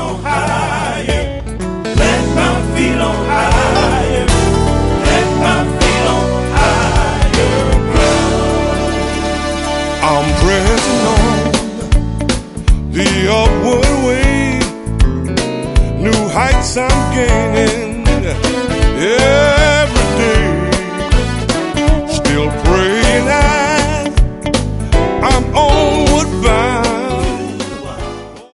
on higher. Plant my feet on higher. Plant my feet on higher ground. I'm pressing on the upward way. New heights I'm gaining. Yeah.